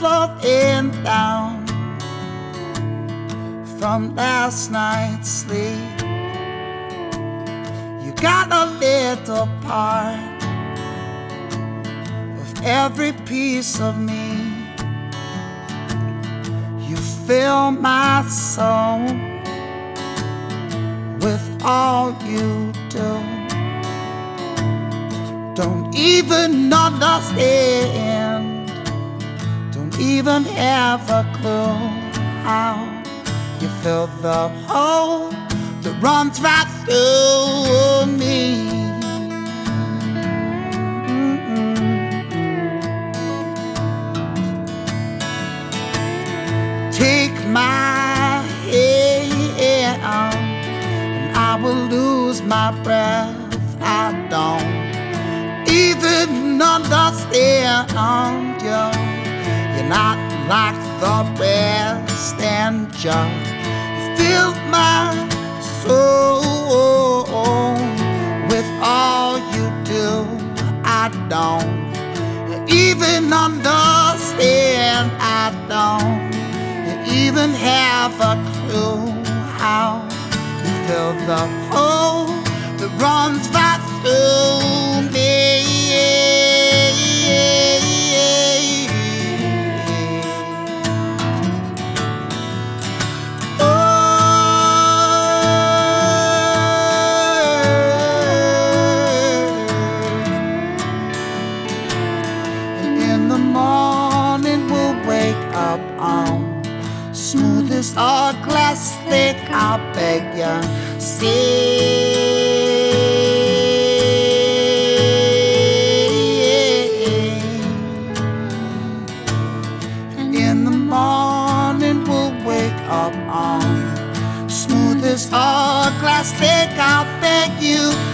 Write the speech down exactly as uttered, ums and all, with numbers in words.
slowing down from last night's sleep. You got a little part of every piece of me. You fill my soul with all you do. Don't even understand, don't even have a clue how you fill the hole that runs right through me. Take my hand and I will lose my breath. I don't even understand you. You're not like the rest, and just fill my soul with all you do. I don't even understand. I don't even have a clue how you fill the hole that runs right through me. Oh, and in the morning we'll wake up on smoothest all glass thick, I beg ya, see. And in the morning we'll wake up on smoothest all glass thick, I beg you.